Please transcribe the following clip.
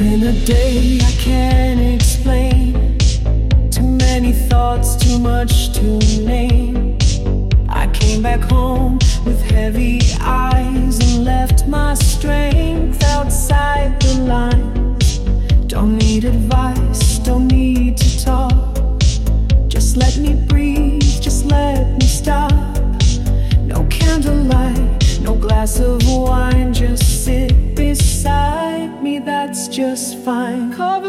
been a day I can't explain. Too many thoughts, too much to name. I came back home with heavy eyes and left my strength outside the lines. Don't need advice, don't need to talk. Just let me breathe, just let me stop. No candlelight, no glass of wine. Just sit beside me, that's just fine. Cover